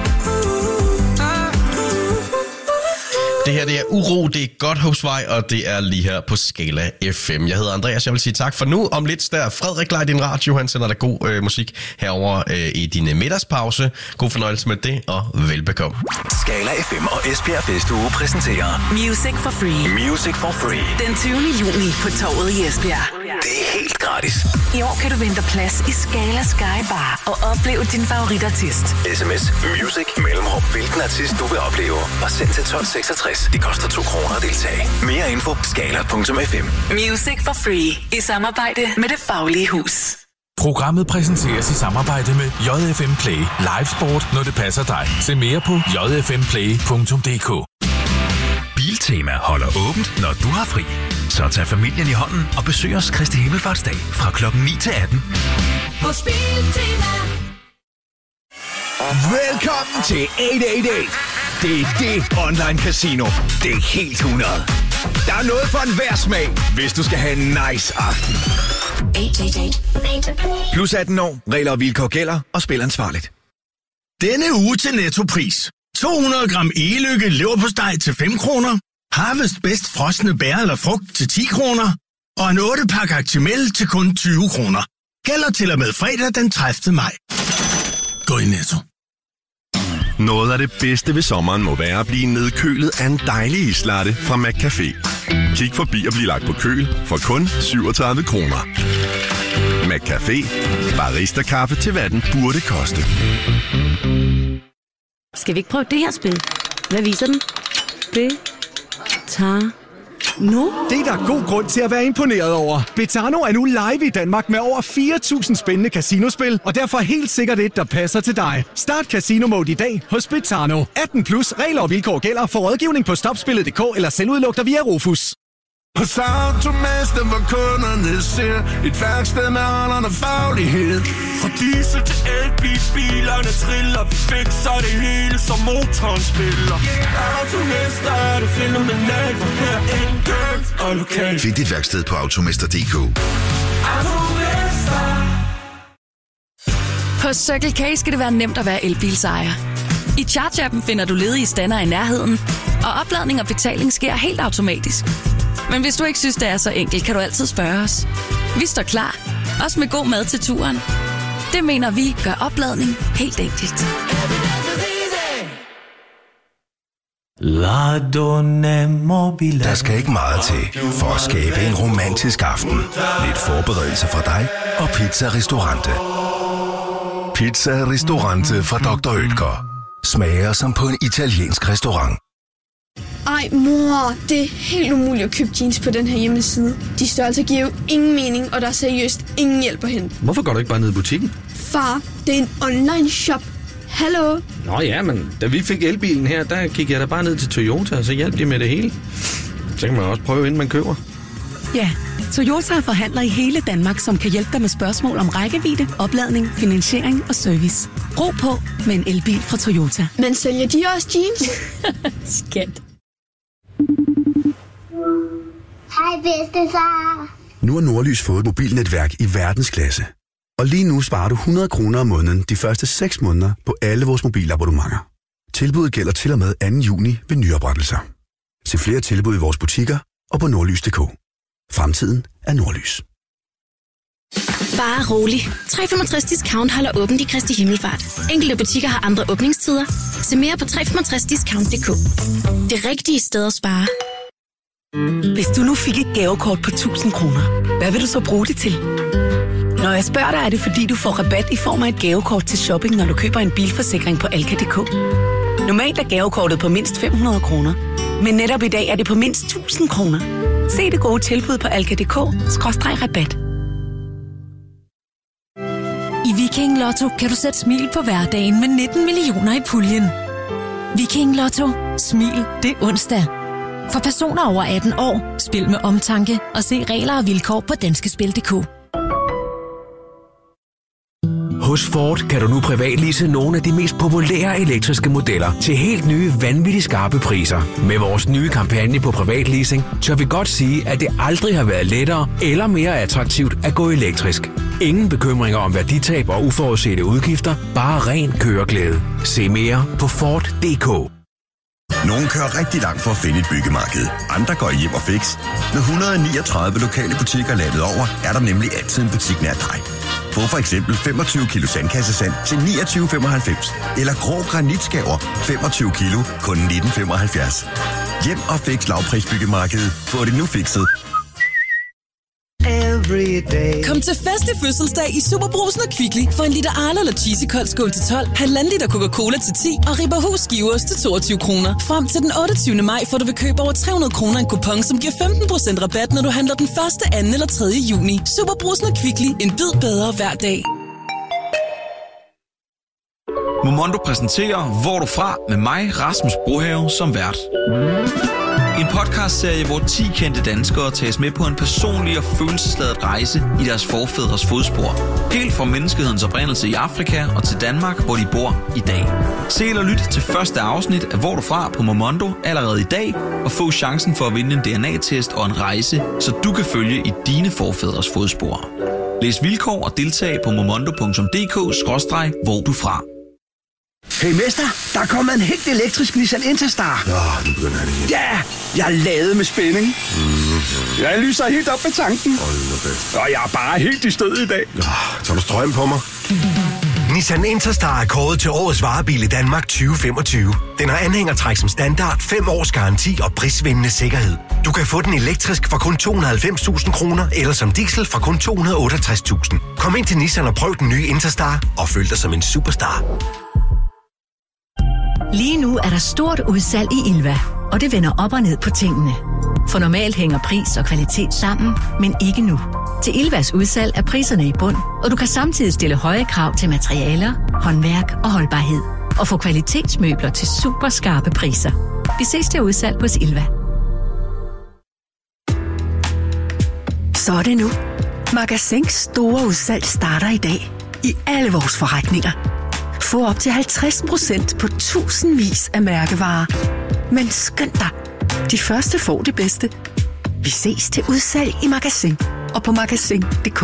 Det her, det er Uro, det er Godthåbsvej, og det er lige her på Skala FM. Jeg hedder Andreas, jeg vil sige tak for nu. Om lidt der Frederik Lej, din radio, han sender dig god musik herover i din middagspause. God fornøjelse med det, og velbekomme. Skala FM og Esbjerg Festuge præsenterer Music for Free. Music for Free. Den 20. juni på Torvet i Esbjerg. Det er helt gratis. I år kan du vinde plads i Skala Sky Bar og opleve din favoritartist. SMS Music mellemrum, hvilken artist du vil opleve, og send til 1266. Det koster 2 kroner at deltage. Mere info skala.fm. Music for Free i samarbejde med Det Faglige Hus. Programmet præsenteres i samarbejde med JFM Play. Live sport, når det passer dig. Se mere på jfmplay.dk. Biltema holder åbent, når du har fri. Så tag familien i hånden og besøg os Kristi Himmelfartsdag fra klokken 9 til 18. Hos Biltema. Velkommen til 888. Det er det online casino. Det er helt 100. Der er noget for enhver smag, hvis du skal have en nice aften. 888. Plus 18 år, regler og vilkår gælder, og spil ansvarligt. Denne uge til Nettopris. 200 gram e-lykke leverpostej til 5 kroner. Harvest bedst frosne bær eller frugt til 10 kroner. Og en 8-pakke Actimel til kun 20 kroner. Gælder til og med fredag den 30. maj. Gå i Netto. Noget af det bedste ved sommeren må være at blive nedkølet af en dejlig islatte fra McCafé. Kig forbi og bliv lagt på køl for kun 37 kroner. McCafé. Barista-kaffe til hvad den burde koste. Skal vi ikke prøve det her spil? Hvad viser den? Betano? Det er der god grund til at være imponeret over. Betano er nu live i Danmark med over 4.000 spændende casinospil, og derfor helt sikkert et, der passer til dig. Start Casino Mode i dag hos Betano. 18 plus regler og vilkår gælder for rådgivning på stopspillet.dk eller selvudlugter via Rufus. Hos Automester, hvor kunderne ser et værksted med holderne faglighed. Fra diesel til elbil, bilerne triller, vi fikser det hele, som motoren spiller. Automester er det fænomenalt, for her er enkelt og lokalt. Find dit værksted på automester.dk. På Circle K skal det være nemt at være elbilsejer. I Charge-appen finder du ledige stander i nærheden, og opladning og betaling sker helt automatisk. Men hvis du ikke synes, det er så enkelt, kan du altid spørge os. Vi står klar, også med god mad til turen. Det mener vi gør opladning helt enkelt. Der skal ikke meget til for at skabe en romantisk aften. Lidt forberedelse fra dig og Pizza Ristorante. Pizza Ristorante fra Dr. Oetker. Smager som på en italiensk restaurant. Ej, mor, det er helt umuligt at købe jeans på den her hjemmeside. De størrelser giver jo ingen mening, og der er seriøst ingen hjælp at hente. Hvorfor går du ikke bare ned i butikken? Far, det er en online shop. Hallo? Nå ja, men da vi fik elbilen her, der gik jeg da bare ned til Toyota, og så hjalp de med det hele. Så kan man også prøve, inden man køber. Ja, Toyota er forhandler i hele Danmark, som kan hjælpe dig med spørgsmål om rækkevidde, opladning, finansiering og service. Ro på med en elbil fra Toyota. Men sælger de også jeans? Skat. Hej bedstefar. Nu har Nordlys fået et mobilnetværk i verdensklasse. Og lige nu sparer du 100 kroner om måneden de første 6 måneder på alle vores mobilabonnementer. Tilbuddet gælder til og med 2. juni ved nyoprettelser. Se flere tilbud i vores butikker og på nordlys.dk. Fremtiden er Nordlys. Bare rolig. 365 Discount holder åbent i Kristi Himmelfart. Enkelte butikker har andre åbningstider. Se mere på 365discount.dk. Det rigtige sted at spare. Hvis du nu fik et gavekort på 1000 kroner, hvad vil du så bruge det til? Når jeg spørger dig, er det fordi, du får rabat i form af et gavekort til shopping, når du køber en bilforsikring på Alka.dk. Normalt er gavekortet på mindst 500 kroner, men netop i dag er det på mindst 1000 kroner. Se det gode tilbud på Alka.dk/rabat. I Viking Lotto kan du sætte smil på hverdagen med 19 millioner i puljen. Viking Lotto. Smil det onsdag. For personer over 18 år, spil med omtanke og se regler og vilkår på danskespil.dk. Hos Ford kan du nu privatlease nogle af de mest populære elektriske modeller til helt nye, vanvittigt skarpe priser. Med vores nye kampagne på privatleasing, tør vi godt sige, at det aldrig har været lettere eller mere attraktivt at gå elektrisk. Ingen bekymringer om værditab og uforudsete udgifter, bare ren køreglæde. Se mere på Ford.dk. Nogle kører rigtig langt for at finde et byggemarked. Andre går hjem og fix. Med 139 lokale butikker landet over, er der nemlig altid en butik nær dig. Få for eksempel 25 kilo sandkassesand til 29,95. Eller grå granitskaver 25 kilo kun 19,75. Hjem og fix lavprisbyggemarkedet. Få det nu fikset. Kom til fest i fødselsdag i Superbrugsen og Kvickly for en liter Arla eller Cheesy kold skål til 12, 1,5 liter Coca-Cola til 10 og Ribberhus skiveost til 22 kroner. Frem til den 28. maj får du ved køb over 300 kroner en kupon, som giver 15% rabat, når du handler den 1., 2. eller 3. juni. Superbrugsen og Kvickly. En bid bedre hver dag. Momondo præsenterer Hvor du fra med mig, Rasmus Brohave, som vært. En podcastserie, hvor 10 kendte danskere tages med på en personlig og følelsesladet rejse i deres forfædres fodspor. Helt fra menneskehedens oprindelse i Afrika og til Danmark, hvor de bor i dag. Se eller lyt til første afsnit af Hvor du fra på Momondo allerede i dag, og få chancen for at vinde en DNA-test og en rejse, så du kan følge i dine forfædres fodspor. Læs vilkår og deltag på momondo.dk/hvor du fra. Hey mester, der er kommet en helt elektrisk Nissan Interstar. Nu begynder han igen. Ja, jeg er ladet med spænding. Jeg lyser helt op med tanken. Og jeg er bare helt i stød i dag. Tager du strøm på mig? Nissan Interstar er kåret til årets varebil i Danmark 2025. Den har anhængertræk som standard, 5 års garanti og prisvindende sikkerhed. Du kan få den elektrisk for kun 290.000 kroner, eller som diesel for kun 268.000. Kom ind til Nissan og prøv den nye Interstar og føl dig som en superstar. Lige nu er der stort udsalg i Ilva, og det vender op og ned på tingene. For normalt hænger pris og kvalitet sammen, men ikke nu. Til Ilvas udsalg er priserne i bund, og du kan samtidig stille høje krav til materialer, håndværk og holdbarhed. Og få kvalitetsmøbler til super skarpe priser. Vi ses til udsalg hos Ilva. Så er det nu. Magasins store udsalg starter i dag i alle vores forretninger. Få op til 50% på tusindvis af mærkevarer. Men skynd dig, de første får det bedste. Vi ses til udsalg i Magasin og på magasin.dk.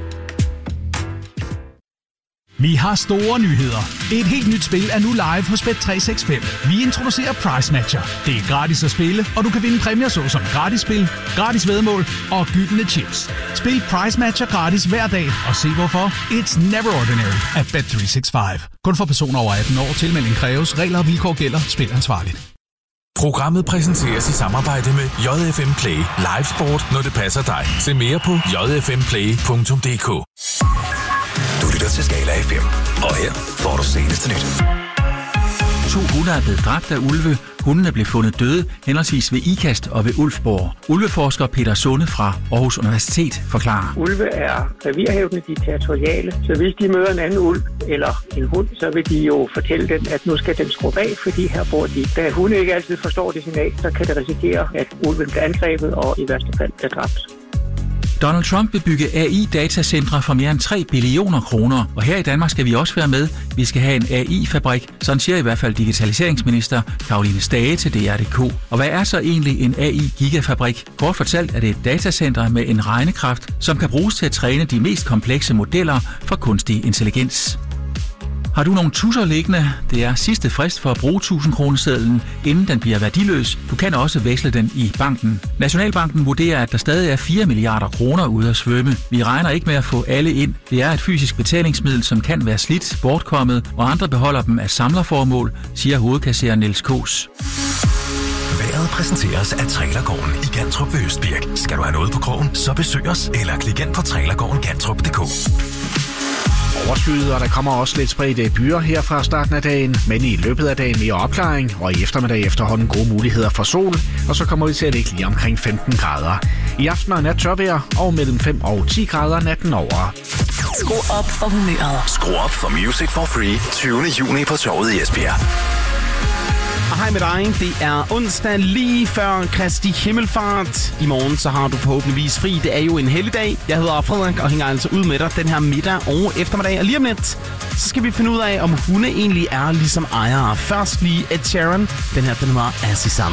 Vi har store nyheder. Et helt nyt spil er nu live hos Bet365. Vi introducerer Price Matcher. Det er gratis at spille, og du kan vinde præmier såsom gratis spil, gratis væddemål og gyldne chips. Spil Price Matcher gratis hver dag, og se hvorfor. It's never ordinary at Bet365. Kun for personer over 18 år. Tilmelding kræves. Regler og vilkår gælder. Spil ansvarligt. Programmet præsenteres i samarbejde med JFM Play. Live sport, når det passer dig. Se mere på jfmplay.dk. Du lytter til Skala FM, og her får du seneste nyt. 2 hunde er blevet dræbt af ulve. Hundene blev fundet døde, henholdsvis ved Ikast og ved Ulfborg. Ulveforsker Peter Sunde fra Aarhus Universitet forklarer. Ulve er revirhævdende, de er territoriale, så hvis de møder en anden ulv eller en hund, så vil de jo fortælle den, at nu skal den skrue af, fordi her bor de. Da hunde ikke altid forstår det signal, så kan det risikere, at ulven bliver angrebet og i værste fald bliver dræbt. Donald Trump vil bygge AI-datacentre for mere end 3 billioner kroner, og her i Danmark skal vi også være med. Vi skal have en AI-fabrik, sådan siger i hvert fald digitaliseringsminister Caroline Stage til DR.dk. Og hvad er så egentlig en AI-gigafabrik? Kort fortalt er det et datacenter med en regnekraft, som kan bruges til at træne de mest komplekse modeller for kunstig intelligens. Har du nogle tusser liggende? Det er sidste frist for at bruge 1000-kronesedlen, inden den bliver værdiløs. Du kan også veksle den i banken. Nationalbanken vurderer, at der stadig er 4 milliarder kroner ude at svømme. Vi regner ikke med at få alle ind. Det er et fysisk betalingsmiddel, som kan være slidt, bortkommet, og andre beholder dem af samlerformål, siger hovedkasserer Niels Kås. Vejret præsenteres af Trailergården i Gantrup ved Østbirk. Skal du have noget på krogen, så besøg os eller klik ind på trailergårdengantrup.dk. Overskyet, og der kommer også lidt spredte byer her fra starten af dagen, men i løbet af dagen mere opklaring, og i eftermiddag efterhånden gode muligheder for sol, og så kommer vi til at ligge lige omkring 15 grader. I aften og nat tørvejr, og mellem 5 og 10 grader natten over. Skru op for humøret. Skru op for Music for Free 20. juni på Torvet i Esbjerg. Og hej med dig, det er onsdag lige før Kristi Himmelfart. I morgen så har du forhåbentligvis fri, det er jo en helligdag. Jeg hedder Frederik og hænger altså ud med dig den her middag og eftermiddag. Og lige om lidt, så skal vi finde ud af, om hunde egentlig er ligesom ejere. Først lige Ed Sheeran, den her den hedder Azizam.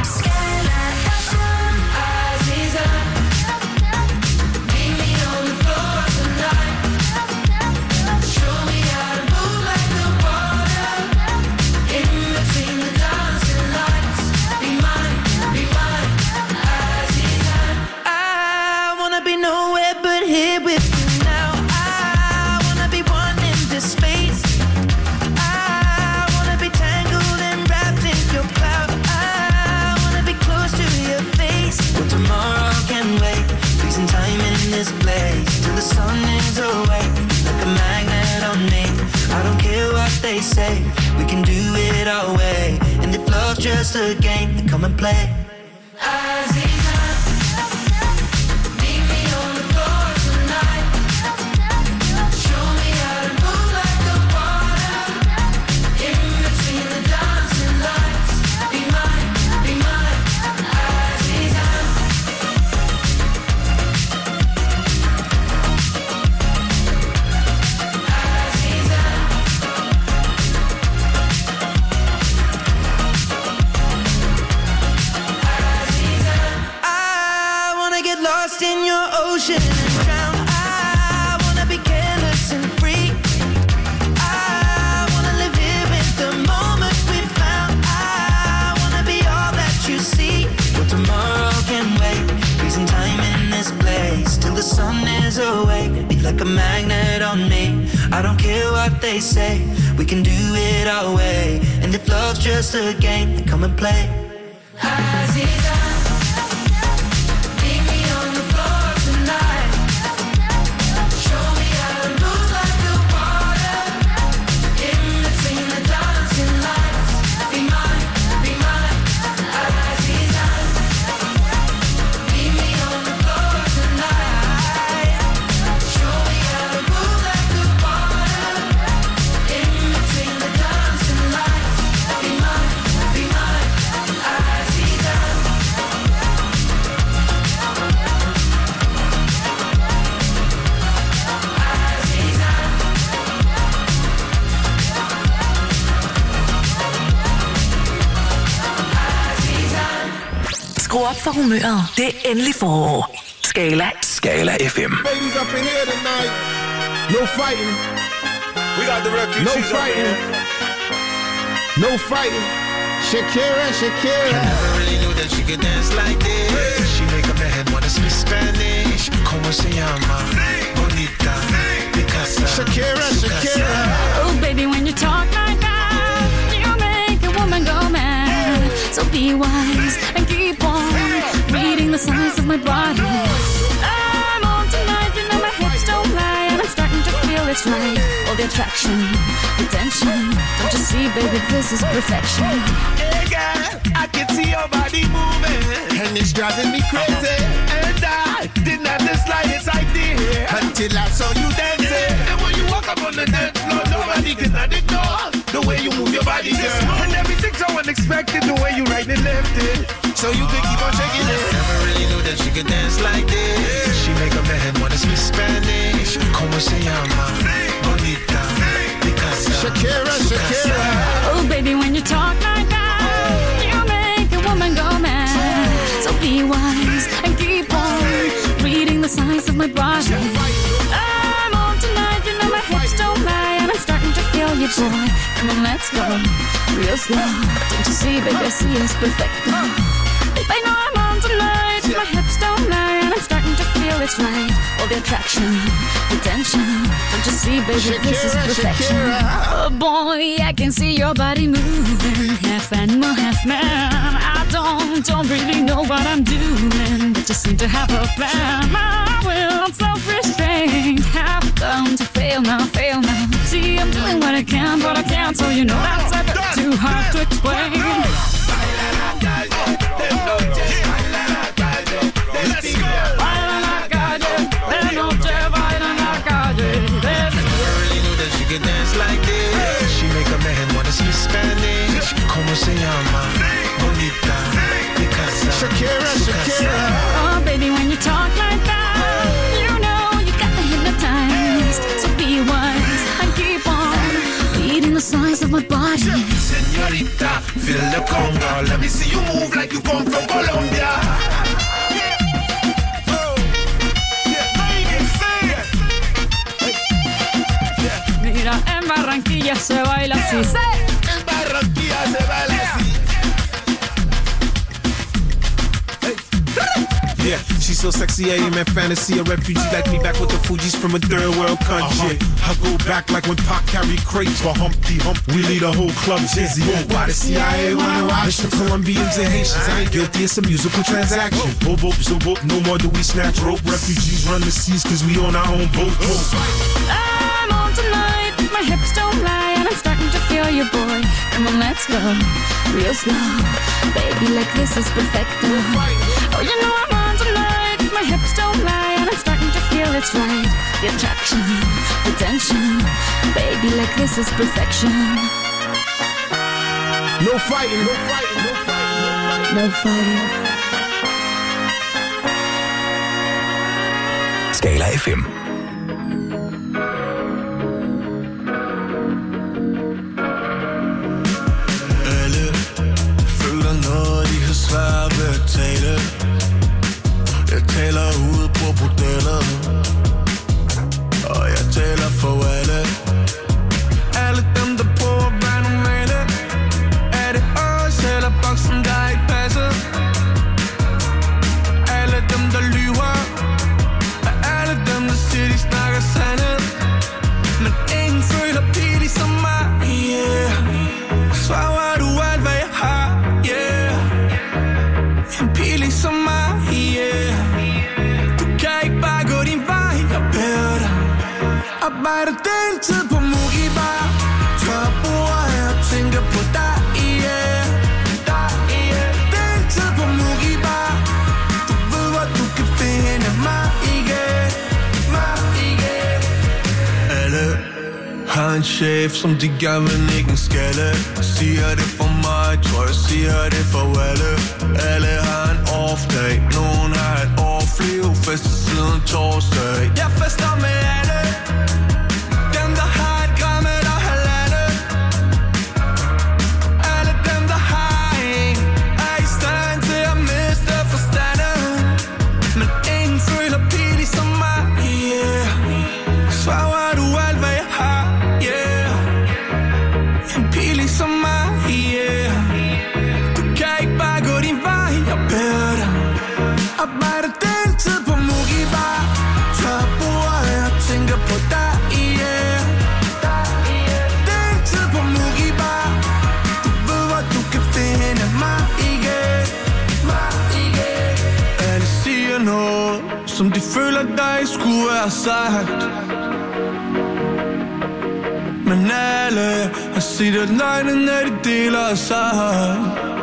Say we can do it our way, and if love's just a game, then come and play. They say we can do it our way, and if love's just a game, then come and play. for humøret. Det er endelig forår. Skala. Skala FM. Ladies up in here tonight. No fighting. We got the refugees. No fighting. No fighting. Shakira. I never really knew that she could dance like this. She make up her head wanna speak Spanish. Como se llama? Bonita. Picasa. Shakira. Oh baby, when you talk like that, you make a woman go mad. So be wise and keep on reading the signs of my body. I'm on tonight, you know my hips don't lie, and I'm starting to feel it's right. All the attraction, the tension. Don't you see, baby, this is perfection. Hey girl, I can see your body moving, and it's driving me crazy. And I didn't have the slightest idea until I saw you dancing. And when you walk up on the dance floor, nobody can ignore the way you move your body, girl. And everything's so unexpected, the way you right and left it. So you can keep on shaking it. Never really knew that she could dance like this. She make up her head wanna speak Spanish. Como se llama? Bonita. Picasa. Shakira. Oh baby, when you talk like that, you make a woman go mad. So be wise and keep on reading the signs of my body. I'm on tonight, you know my hips don't lie, and I'm starting to feel you, boy. Come on, let's go real slow. Don't you see, baby, I see it's perfect. I know I'm on tonight, my hips don't lie, and I'm starting to feel it's right. All the attraction, the tension. Don't you see, baby, this is perfection. Oh boy, I can see your body moving, half animal, half man. I don't really know what I'm doing, but you seem to have a plan. My will, self-restraint, have come to fail now. See, I'm doing what I can, but I can't, so you know that's a bit too hard to explain. Dance like this. She make up her head wanna speak Spanish. Como se llama? Bonita. Picasa. Shakira. Oh baby, when you talk like that, you know you got me hypnotized. So be wise and keep on reading the signs of my body. Señorita, feel the conga. Let me see you move like you come from Colombia. Mira, en Barranquilla se baila así. En Barranquilla se baila así. Yeah, she's so sexy, I am in fantasy. A refugee like me back with the Fugees from a third world country. I go back like when Pac carried crates for Humpty Hump. We lead a whole club dizzy. Why the CIA wanna watch the Colombians and Haitians? I ain't guilty, it's a musical transaction. Boop, boop, so boop, no more do we snatch rope. Refugees run the seas cause we on our own boat. I'm on tonight, my hips don't lie, and I'm starting to feel you, boy. Come on, let's go real slow. Baby, like this is perfecto. Oh, you know I'm on tonight, my hips don't lie, and I'm starting to feel it's right. The attraction, the tension. Baby, like this is perfection. No fighting. No fighting. Skala FM. Når de har svært ved at tale. Jeg taler ude på bordellet, og jeg taler for alle. Alle dem der prøver at være normale. Er det os eller boksen der ikke passer? Alle dem der lyver, og alle dem der siger de snakker sandhed. Men ingen føler pige som mig, yeah. Svarer du alt hvad jeg har, yeah. En pige ligesom mig, yeah. Du kan ikke bare gå din vej, jeg beder dig. Arbejder deltid på Mugi Bar. Tør bord her og tænker på dig, yeah. Deltid på Mugi Bar. Du ved hvor du kan finde mig, yeah. Alle har en chef, som de gerne vil ikke en skalle. Siger det for mig, tror jeg siger det for alle. Alle har en off-dag, nogen har et off-liv. Fester siden torsdag. Jeg fester med alle. Dem der har et gram eller halvandet. Alle dem der har en, er i stand til at miste forstand. som de føler, der ikke skulle være sagt. Men alle har set at nøgne, når de deler sig.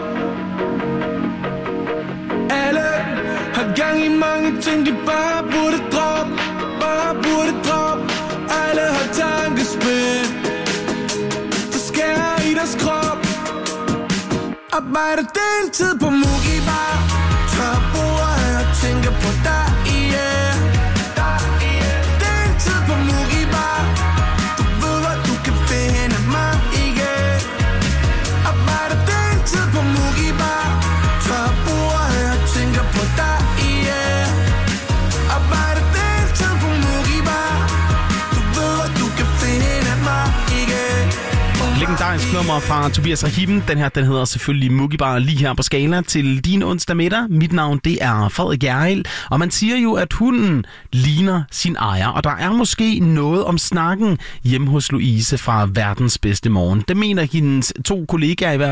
Alle har gang i mange ting, de bare burde droppe. Bare burde droppe. Alle har tankespil, der skærer i deres krop. Arbejder deltid på Mugi Bar. Tør bordet og tænker på dig, yeah. Deltid på Mugi Bar. Du ved, hvor du kan finde mig, yeah. Arbejder deltid på Mugi Bar. Tør bordet og tænker på dig, yeah. Arbejder deltid på Mugi Bar. Du ved, hvor du kan finde mig, yeah. Legendarisk nummer fra Tobias Rahim. Den her, den hedder selvfølgelig Mugi Bar, lige her på Skala til din onsdag middag. Mit navn, det er Frederik Hjerrild, og man siger jo, at hunden ligner sin ejer, og der er måske noget om snakken hjemme hos Louise fra Verdens Bedste Morgen. Det mener hendes to kollegaer i hvert